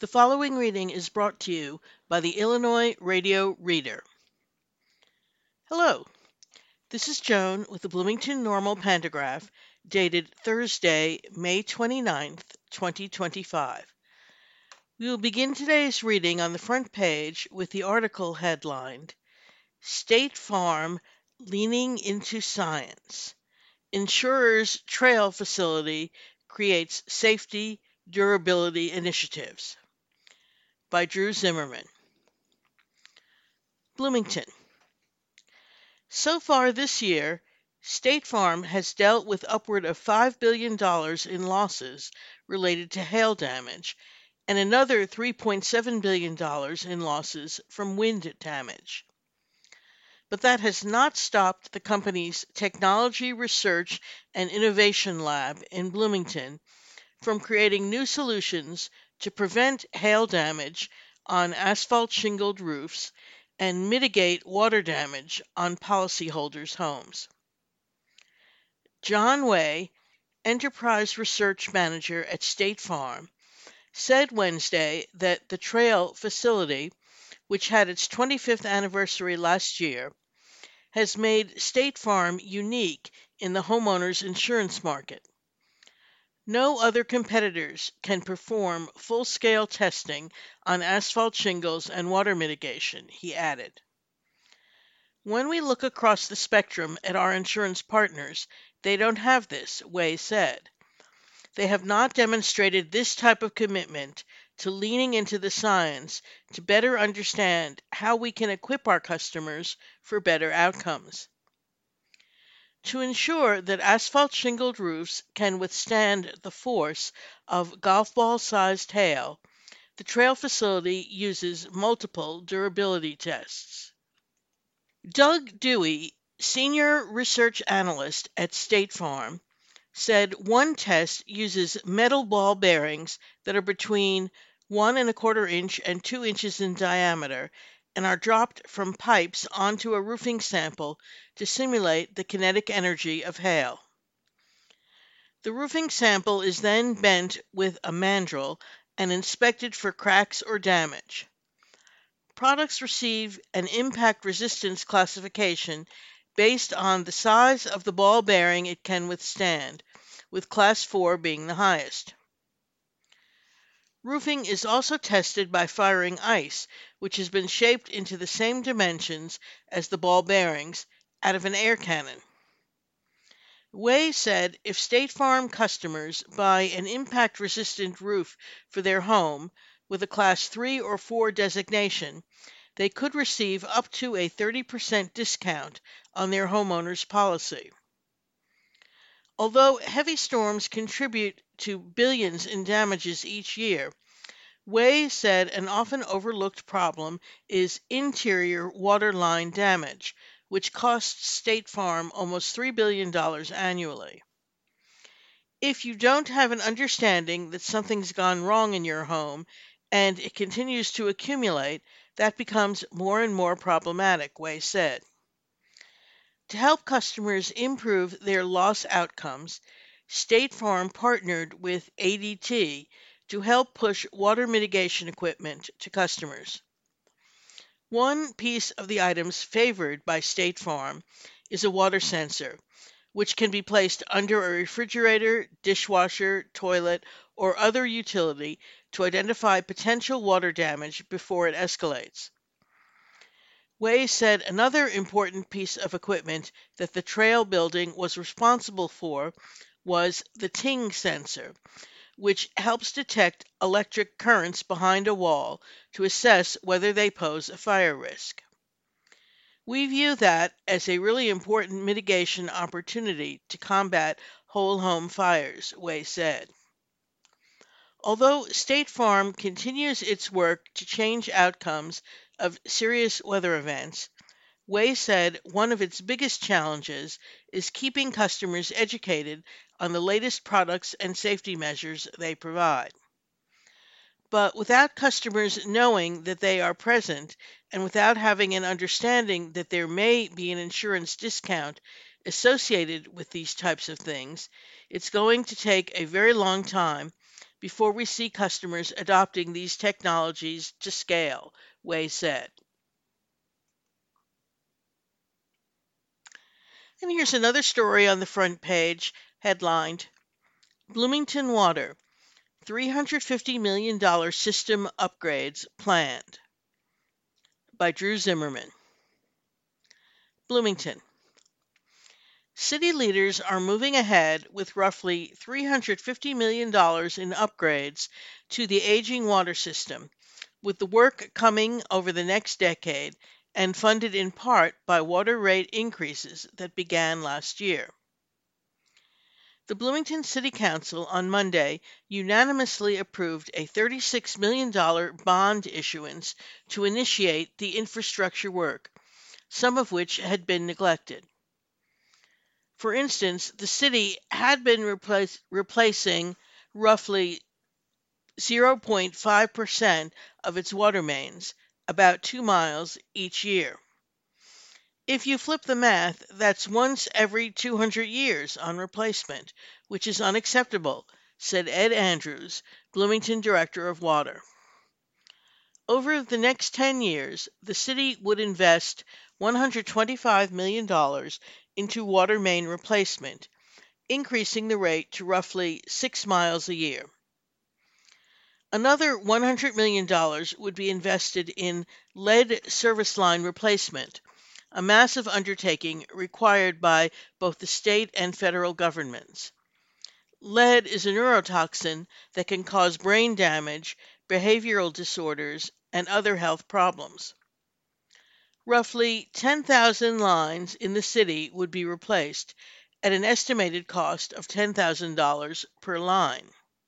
The following reading is brought to you by the Illinois Radio Reader. Hello, this is Joan with the Bloomington Normal Pantograph, dated Thursday, May 29th, 2025. We will begin today's reading on the front page with the article headlined, State Farm Leaning into Science. Insurer's Trail Facility Creates Safety Durability Initiatives, by Drew Zimmerman. Bloomington. So far this year, State Farm has dealt with upward of $5 billion in losses related to hail damage and another $3.7 billion in losses from wind damage. But that has not stopped the company's Technology Research and Innovation Lab in Bloomington from creating new solutions to prevent hail damage on asphalt shingled roofs and mitigate water damage on policyholders' homes. John Way, Enterprise Research Manager at State Farm, said Wednesday that the Trail facility, which had its 25th anniversary last year, has made State Farm unique in the homeowners insurance market. No other competitors can perform full-scale testing on asphalt shingles and water mitigation, he added. When we look across the spectrum at our insurance partners, they don't have this, Way said. They have not demonstrated this type of commitment to leaning into the science to better understand how we can equip our customers for better outcomes. To ensure that asphalt shingled roofs can withstand the force of golf ball-sized hail, the Trail facility uses multiple durability tests. Doug Dewey, Senior Research Analyst at State Farm, said one test uses metal ball bearings that are between 1¼ inch and 2 inches in diameter and are dropped from pipes onto a roofing sample to simulate the kinetic energy of hail. The roofing sample is then bent with a mandrel and inspected for cracks or damage. Products receive an impact resistance classification based on the size of the ball bearing it can withstand, with Class 4 being the highest. Roofing is also tested by firing ice, which has been shaped into the same dimensions as the ball bearings, out of an air cannon. Way said if State Farm customers buy an impact-resistant roof for their home with a Class 3 or 4 designation, they could receive up to a 30% discount on their homeowner's policy. Although heavy storms contribute to billions in damages each year, Way said an often overlooked problem is interior waterline damage, which costs State Farm almost $3 billion annually. If you don't have an understanding that something's gone wrong in your home and it continues to accumulate, that becomes more and more problematic, Way said. To help customers improve their loss outcomes, State Farm partnered with ADT to help push water mitigation equipment to customers. One piece of the items favored by State Farm is a water sensor, which can be placed under a refrigerator, dishwasher, toilet, or other utility to identify potential water damage before it escalates. Way said another important piece of equipment that the Trail building was responsible for was the Ting sensor, which helps detect electric currents behind a wall to assess whether they pose a fire risk. We view that as a really important mitigation opportunity to combat whole home fires, Way said. Although State Farm continues its work to change outcomes of serious weather events, Way said one of its biggest challenges is keeping customers educated on the latest products and safety measures they provide. But without customers knowing that they are present and without having an understanding that there may be an insurance discount associated with these types of things, it's going to take a very long time before we see customers adopting these technologies to scale, Way said. And here's another story on the front page, headlined Bloomington Water $350 million system upgrades planned, by Drew Zimmerman. Bloomington. City leaders are moving ahead with roughly $350 million in upgrades to the aging water system, with the work coming over the next decade and funded in part by water rate increases that began last year. The Bloomington City Council on Monday unanimously approved a $36 million bond issuance to initiate the infrastructure work, some of which had been neglected. For instance, the city had been replacing roughly 0.5% of its water mains, about 2 miles each year. If you flip the math, that's once every 200 years on replacement, which is unacceptable, said Ed Andrews, Bloomington Director of Water. Over the next 10 years, the city would invest $125 million into water main replacement, increasing the rate to roughly 6 miles a year. Another $100 million would be invested in lead service line replacement, a massive undertaking required by both the state and federal governments. Lead is a neurotoxin that can cause brain damage, behavioral disorders, and other health problems. Roughly 10,000 lines in the city would be replaced at an estimated cost of $10,000 per line.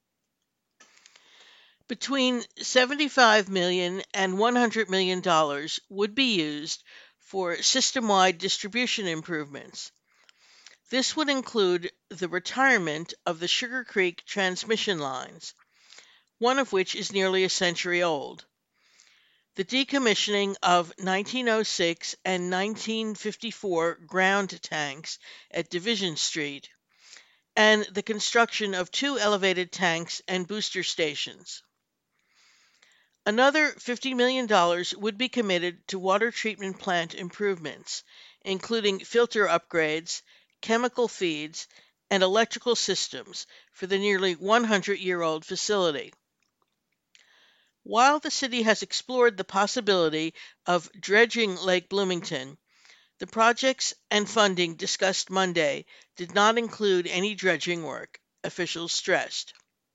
Between $75 million and $100 million would be used for system-wide distribution improvements. This would include the retirement of the Sugar Creek transmission lines, one of which is nearly a century old, the decommissioning of 1906 and 1954 ground tanks at Division Street, and the construction of 2 elevated tanks and booster stations. Another $50 million would be committed to water treatment plant improvements, including filter upgrades, chemical feeds, and electrical systems for the nearly 100-year-old facility. While the city has explored the possibility of dredging Lake Bloomington, the projects and funding discussed Monday did not include any dredging work, officials stressed.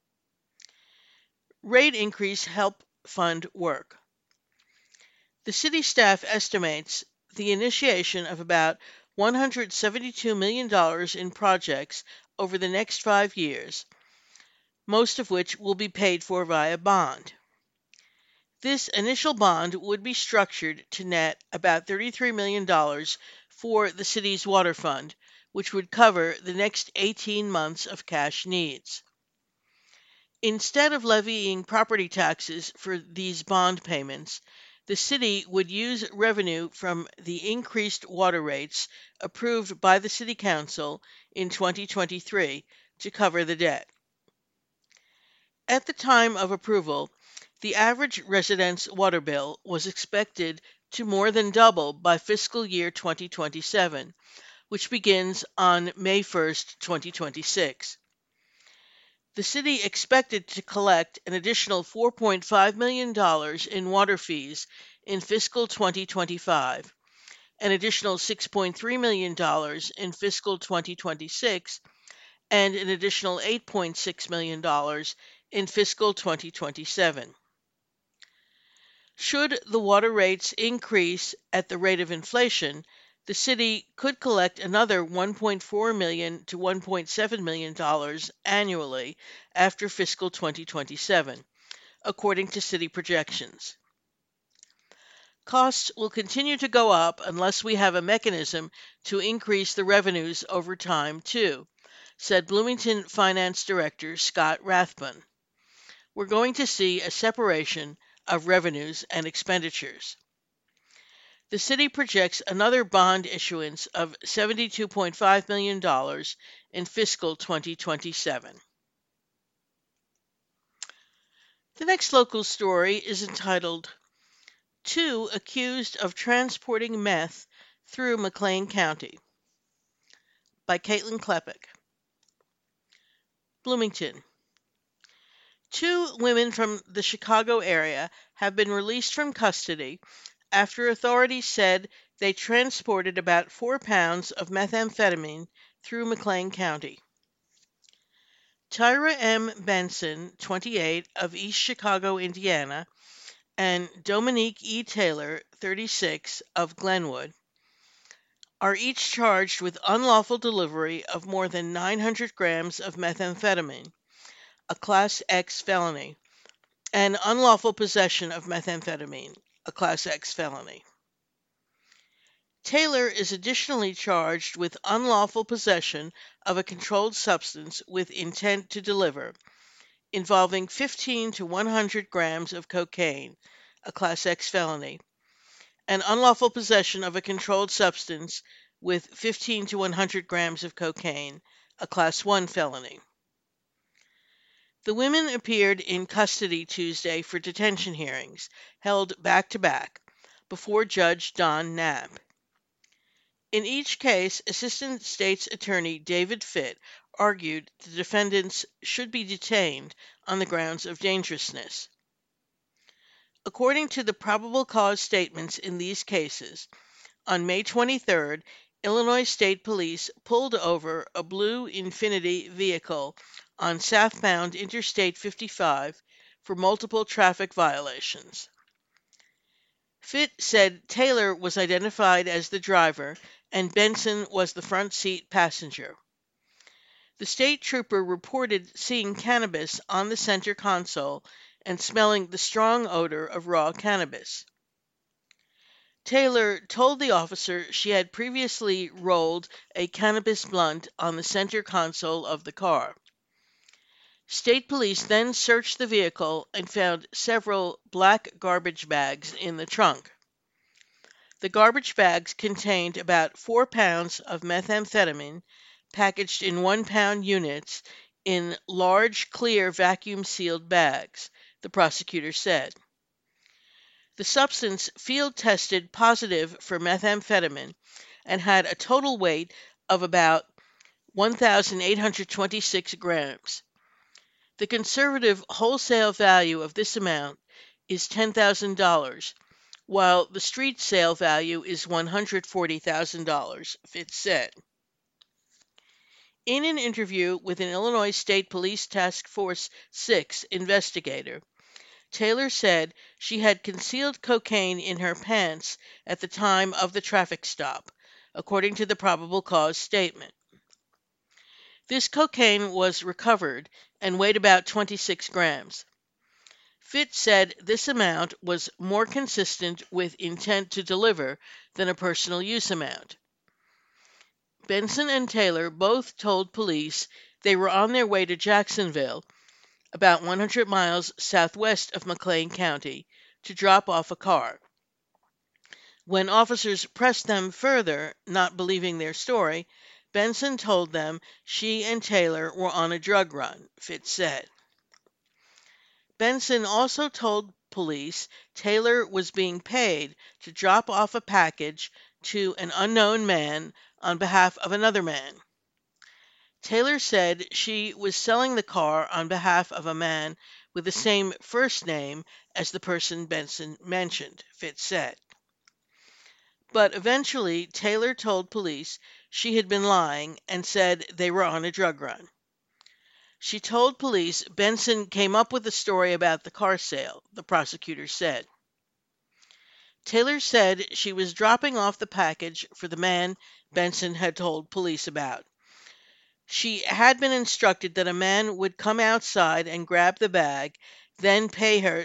Rate increase help fund work. The city staff estimates the initiation of about $172 million in projects over the next 5 years, most of which will be paid for via bond. This initial bond would be structured to net about $33 million for the city's water fund, which would cover the next 18 months of cash needs. Instead of levying property taxes for these bond payments, the city would use revenue from the increased water rates approved by the City Council in 2023 to cover the debt. At the time of approval, the average resident's water bill was expected to more than double by fiscal year 2027, which begins on May 1, 2026. The city expected to collect an additional $4.5 million in water fees in fiscal 2025, an additional $6.3 million in fiscal 2026, and an additional $8.6 million in fiscal 2027. Should the water rates increase at the rate of inflation, the city could collect another $1.4 million to $1.7 million annually after fiscal 2027, according to city projections. Costs will continue to go up unless we have a mechanism to increase the revenues over time, too, said Bloomington Finance Director Scott Rathbun. We're going to see a separation of revenues and expenditures. The city projects another bond issuance of $72.5 million in fiscal 2027. The next local story is entitled Two Accused of Transporting Meth Through McLean County by Caitlin Klepek. Bloomington. Two women from the Chicago area have been released from custody after authorities said they transported about 4 pounds of methamphetamine through McLean County. Tyra M. Benson, 28, of East Chicago, Indiana, and Dominique E. Taylor, 36, of Glenwood, are each charged with unlawful delivery of more than 900 grams of methamphetamine, a Class X felony, and unlawful possession of methamphetamine, a Class X felony. Taylor is additionally charged with unlawful possession of a controlled substance with intent to deliver, involving 15 to 100 grams of cocaine, a Class X felony, and unlawful possession of a controlled substance with 15 to 100 grams of cocaine, a Class 1 felony. The women appeared in custody Tuesday for detention hearings, held back-to-back, before Judge Don Knapp. In each case, Assistant State's Attorney David Fitt argued the defendants should be detained on the grounds of dangerousness. According to the probable cause statements in these cases, on May 23rd, Illinois State Police pulled over a blue Infiniti vehicle on southbound Interstate 55 for multiple traffic violations. Fitt said Taylor was identified as the driver and Benson was the front seat passenger. The state trooper reported seeing cannabis on the center console and smelling the strong odor of raw cannabis. Taylor told the officer she had previously rolled a cannabis blunt on the center console of the car. State police then searched the vehicle and found several black garbage bags in the trunk. The garbage bags contained about 4 pounds of methamphetamine packaged in 1-pound units in large, clear, vacuum-sealed bags, the prosecutor said. The substance field tested positive for methamphetamine and had a total weight of about 1,826 grams. The conservative wholesale value of this amount is $10,000, while the street sale value is $140,000, Fitt said. In an interview with an Illinois State Police Task Force 6 investigator, Taylor said she had concealed cocaine in her pants at the time of the traffic stop, according to the probable cause statement. This cocaine was recovered and weighed about 26 grams. Fitt said this amount was more consistent with intent to deliver than a personal use amount. Benson and Taylor both told police they were on their way to Jacksonville, about 100 miles southwest of McLean County, to drop off a car. When officers pressed them further, not believing their story, Benson told them she and Taylor were on a drug run, Fitt said. Benson also told police Taylor was being paid to drop off a package to an unknown man on behalf of another man. Taylor said she was selling the car on behalf of a man with the same first name as the person Benson mentioned, Fitt said. But eventually, Taylor told police she had been lying and said they were on a drug run. She told police Benson came up with the story about the car sale, the prosecutor said. Taylor said she was dropping off the package for the man Benson had told police about. She had been instructed that a man would come outside and grab the bag, then pay her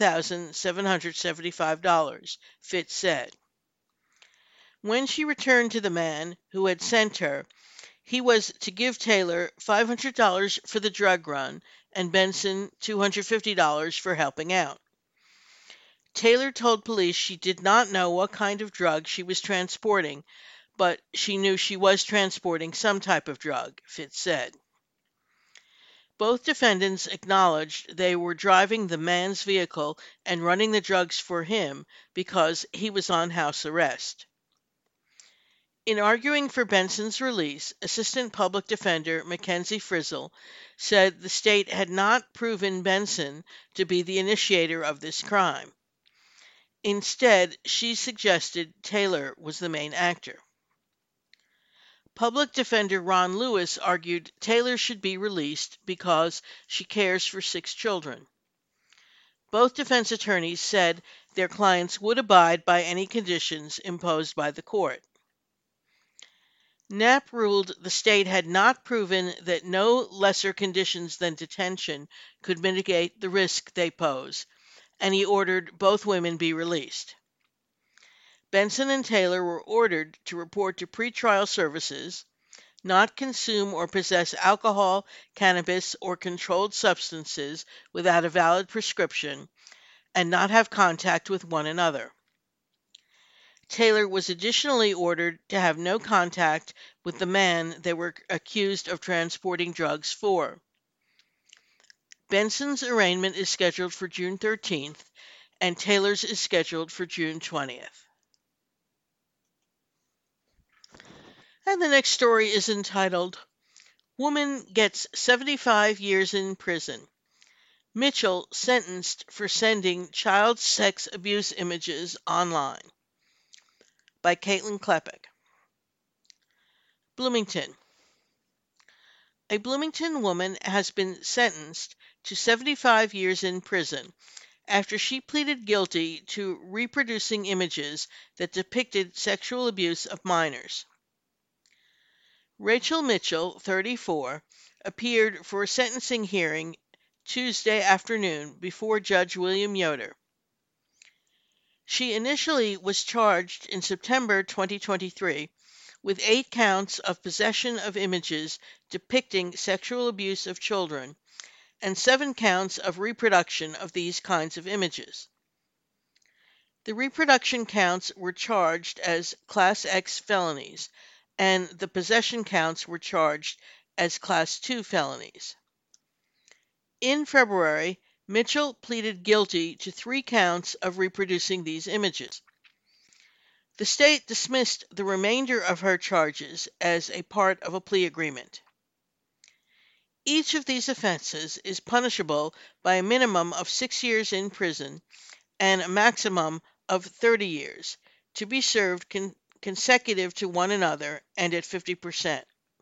$7,775, Fitt said. When she returned to the man who had sent her, he was to give Taylor $500 for the drug run and Benson $250 for helping out. Taylor told police she did not know what kind of drug she was transporting, but she knew she was transporting some type of drug, Fitt said. Both defendants acknowledged they were driving the man's vehicle and running the drugs for him because he was on house arrest. In arguing for Benson's release, Assistant Public Defender Mackenzie Frizzle said the state had not proven Benson to be the initiator of this crime. Instead, she suggested Taylor was the main actor. Public Defender Ron Lewis argued Taylor should be released because she cares for 6 children. Both defense attorneys said their clients would abide by any conditions imposed by the court. Knapp ruled the state had not proven that no lesser conditions than detention could mitigate the risk they pose, and he ordered both women be released. Benson and Taylor were ordered to report to pretrial services, not consume or possess alcohol, cannabis, or controlled substances without a valid prescription, and not have contact with one another. Taylor was additionally ordered to have no contact with the man they were accused of transporting drugs for. Benson's arraignment is scheduled for June 13th, and Taylor's is scheduled for June 20th. And the next story is entitled, Woman Gets 75 Years in Prison. Mitchell Sentenced for Sending Child Sex Abuse Images Online. By Caitlin Klepek. Bloomington. A Bloomington woman has been sentenced to 75 years in prison after she pleaded guilty to reproducing images that depicted sexual abuse of minors. Rachel Mitchell, 34, appeared for a sentencing hearing Tuesday afternoon before Judge William Yoder. She initially was charged in September 2023 with 8 counts of possession of images depicting sexual abuse of children and 7 counts of reproduction of these kinds of images. The reproduction counts were charged as Class X felonies, and the possession counts were charged as Class II felonies. In February, Mitchell pleaded guilty to 3 counts of reproducing these images. The state dismissed the remainder of her charges as a part of a plea agreement. Each of these offenses is punishable by a minimum of 6 years in prison and a maximum of 30 years, to be served consecutive to one another and at 50%.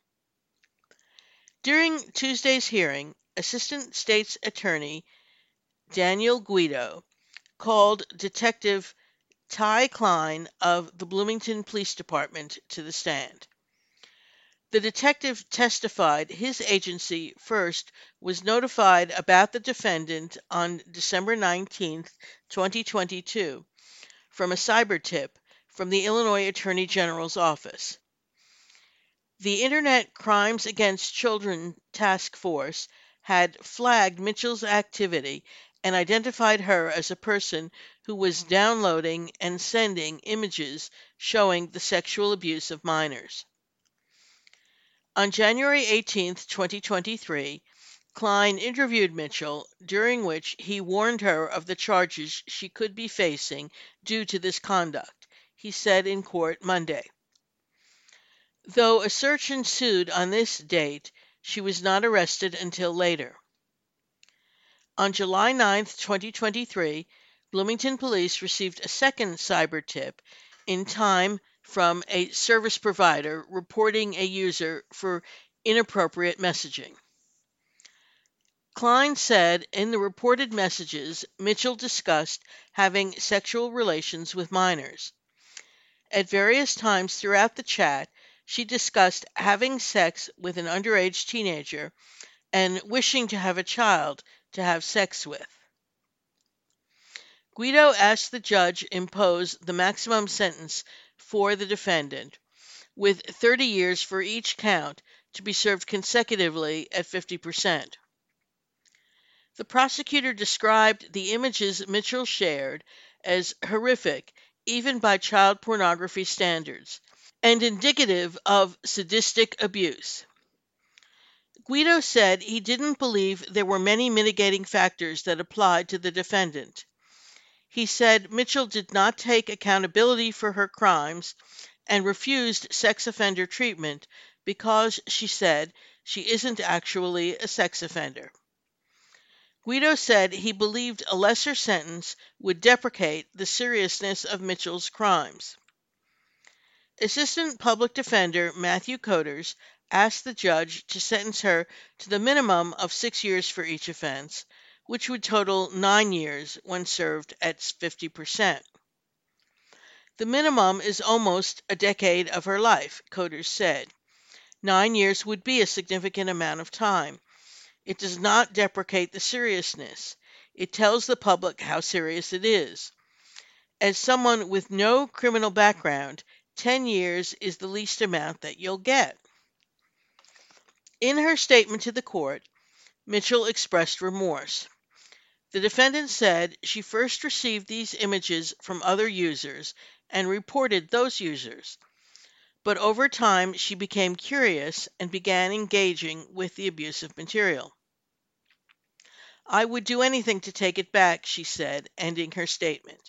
During Tuesday's hearing, Assistant State's Attorney Daniel Guido called Detective Ty Klein of the Bloomington Police Department to the stand. The detective testified his agency first was notified about the defendant on December 19, 2022, from a cyber tip from the Illinois Attorney General's office. The Internet Crimes Against Children Task Force had flagged Mitchell's activity and identified her as a person who was downloading and sending images showing the sexual abuse of minors. On January 18, 2023, Klein interviewed Mitchell, during which he warned her of the charges she could be facing due to this conduct. He said in court Monday. Though a search ensued on this date, she was not arrested until later. On July 9, 2023, Bloomington police received a second cyber tip in time from a service provider reporting a user for inappropriate messaging. Klein said in the reported messages Mitchell discussed having sexual relations with minors. At various times throughout the chat, she discussed having sex with an underage teenager and wishing to have a child to have sex with. Guido asked the judge impose the maximum sentence for the defendant, with 30 years for each count to be served consecutively at 50%. The prosecutor described the images Mitchell shared as horrific, even by child pornography standards, and indicative of sadistic abuse. Guido said he didn't believe there were many mitigating factors that applied to the defendant. He said Mitchell did not take accountability for her crimes and refused sex offender treatment because, she said, she isn't actually a sex offender. Guido said he believed a lesser sentence would deprecate the seriousness of Mitchell's crimes. Assistant Public Defender Matthew Coders asked the judge to sentence her to the minimum of 6 years for each offense, which would total 9 years when served at 50%. The minimum is almost a decade of her life, Coders said. 9 years would be a significant amount of time. It does not deprecate the seriousness. It tells the public how serious it is. As someone with no criminal background, 10 years is the least amount that you'll get. In her statement to the court, Mitchell expressed remorse. The defendant said she first received these images from other users and reported those users. But over time, she became curious and began engaging with the abusive material. I would do anything to take it back, she said, ending her statement.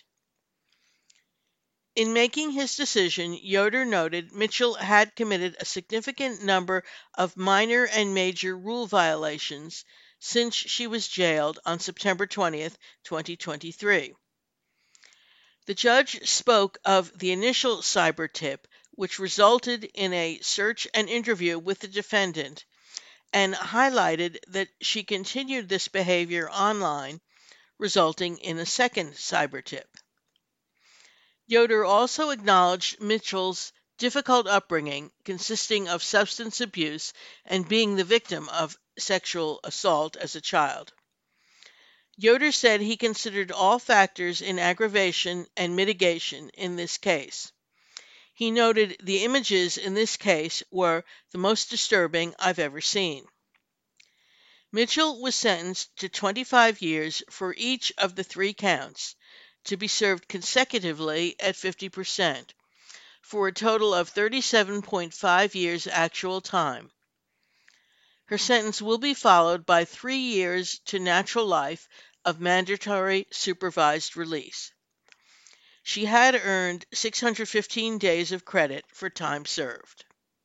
In making his decision, Yoder noted Mitchell had committed a significant number of minor and major rule violations since she was jailed on September 20, 2023. The judge spoke of the initial cyber tip, which resulted in a search and interview with the defendant, and highlighted that she continued this behavior online, resulting in a second cyber tip. Yoder also acknowledged Mitchell's difficult upbringing, consisting of substance abuse and being the victim of sexual assault as a child. Yoder said he considered all factors in aggravation and mitigation in this case. He noted the images in this case were the most disturbing I've ever seen. Mitchell was sentenced to 25 years for each of the 3 counts, to be served consecutively at 50%, for a total of 37.5 years actual time. Her sentence will be followed by 3 years to natural life of mandatory supervised release. She had earned 615 days of credit for time served.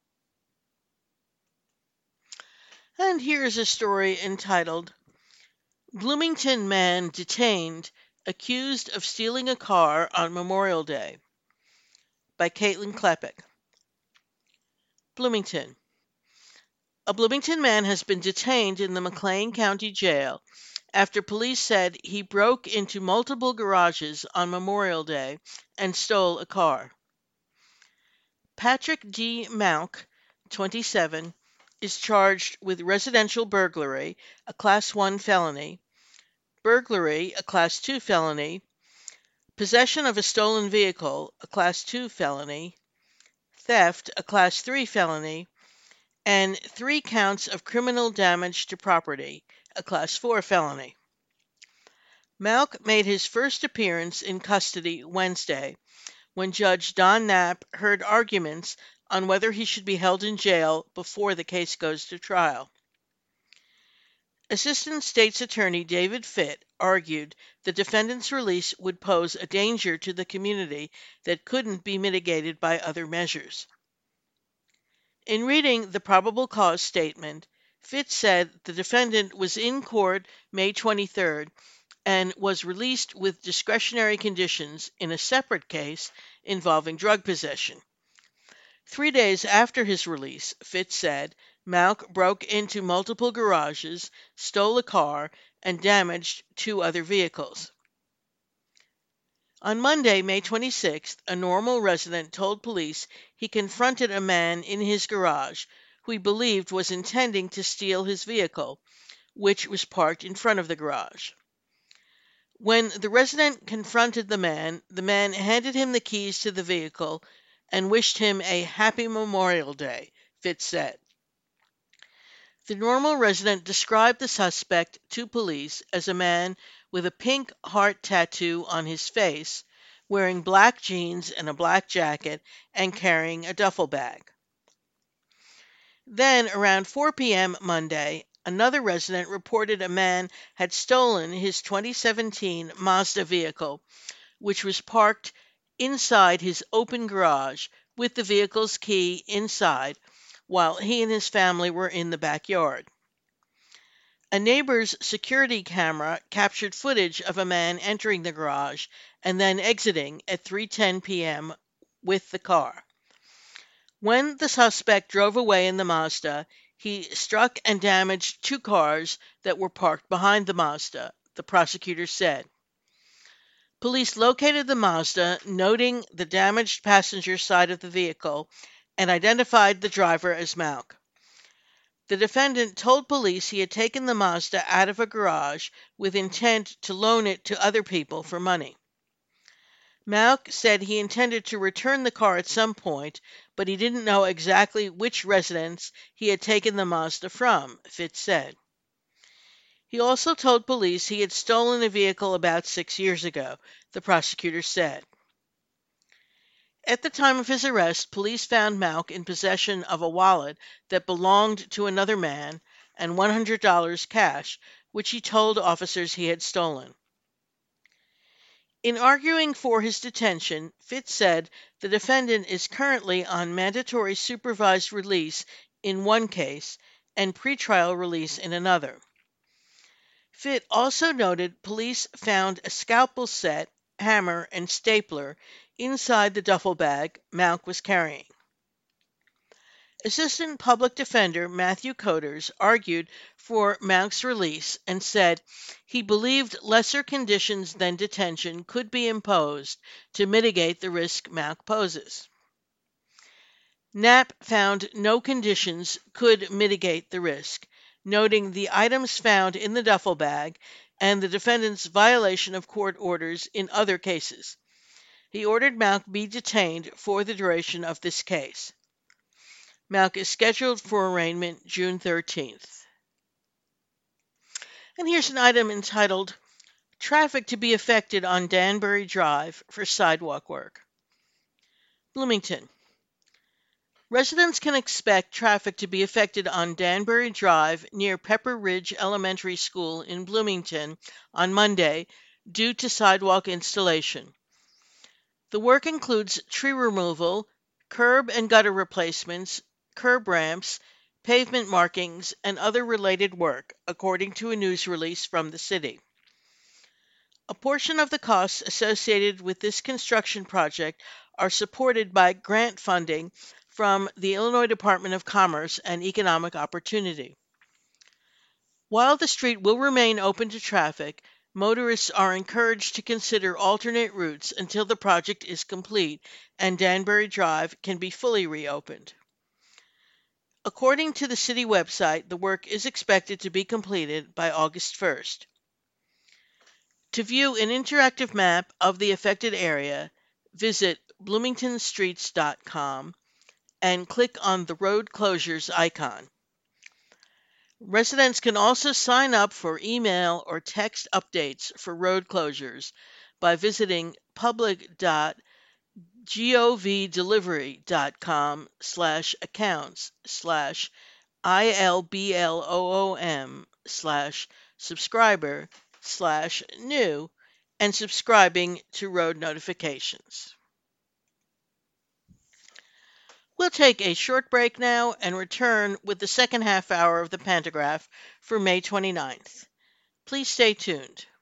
And here's a story entitled, Bloomington Man Detained, Accused of Stealing a Car on Memorial Day, by Caitlin Klepek. Bloomington. A Bloomington man has been detained in the McLean County Jail after police said he broke into multiple garages on Memorial Day and stole a car. Patrick D. Malk, 27, is charged with residential burglary, a Class 1 felony, burglary, a Class 2 felony, possession of a stolen vehicle, a Class 2 felony, theft, a Class 3 felony, and 3 counts of criminal damage to property, a Class 4 felony. Malk made his first appearance in custody Wednesday, when Judge Don Knapp heard arguments on whether he should be held in jail before the case goes to trial. Assistant State's Attorney David Fitt argued the defendant's release would pose a danger to the community that couldn't be mitigated by other measures. In reading the probable cause statement, Fitt said the defendant was in court May 23rd and was released with discretionary conditions in a separate case involving drug possession. 3 days after his release, Fitt said, Malk broke into multiple garages, stole a car, and damaged 2 other vehicles. On Monday, May 26th, a Normal resident told police he confronted a man in his garage who he believed was intending to steal his vehicle, which was parked in front of the garage. When the resident confronted the man handed him the keys to the vehicle and wished him a happy Memorial Day, Fitt said. The Normal resident described the suspect to police as a man with a pink heart tattoo on his face, wearing black jeans and a black jacket, and carrying a duffel bag. Then, around 4 p.m. Monday, another resident reported a man had stolen his 2017 Mazda vehicle, which was parked inside his open garage with the vehicle's key inside while he and his family were in the backyard. A neighbor's security camera captured footage of a man entering the garage and then exiting at 3:10 p.m. with the car. When the suspect drove away in the Mazda, he struck and damaged two cars that were parked behind the Mazda, the prosecutor said. Police located the Mazda, noting the damaged passenger side of the vehicle, and identified the driver as Malk. The defendant told police he had taken the Mazda out of a garage with intent to loan it to other people for money. Malk said he intended to return the car at some point, but he didn't know exactly which residence he had taken the Mazda from, Fitz said. He also told police he had stolen a vehicle about 6 years ago, the prosecutor said. At the time of his arrest, police found Malk in possession of a wallet that belonged to another man and $100 cash, which he told officers he had stolen. In arguing for his detention, Fitz said the defendant is currently on mandatory supervised release in one case and pretrial release in another. Fitz also noted police found a scalpel set, hammer, and stapler inside the duffel bag Malk was carrying. Assistant Public Defender Matthew Coders argued for Malk's release and said he believed lesser conditions than detention could be imposed to mitigate the risk Malk poses. Knapp found no conditions could mitigate the risk, noting the items found in the duffel bag and the defendant's violation of court orders in other cases. He ordered Malk be detained for the duration of this case. Malk is scheduled for arraignment June 13th. And here's an item entitled, Traffic to be affected on Danbury Drive for sidewalk work. Bloomington. Residents can expect traffic to be affected on Danbury Drive near Pepper Ridge Elementary School in Bloomington on Monday due to sidewalk installation. The work includes tree removal, curb and gutter replacements, curb ramps, pavement markings, and other related work, according to a news release from the city. A portion of the costs associated with this construction project are supported by grant funding from the Illinois Department of Commerce and Economic Opportunity. While the street will remain open to traffic, motorists are encouraged to consider alternate routes until the project is complete and Danbury Drive can be fully reopened. According to the city website, the work is expected to be completed by August 1st. To view an interactive map of the affected area, visit bloomingtonstreets.com and click on the road closures icon. Residents can also sign up for email or text updates for road closures by visiting public.govdelivery.com/accounts/ILBLOOM/subscriber/new and subscribing to road notifications. We'll take a short break now and return with the second half hour of the Pantagraph for May 29th. Please stay tuned.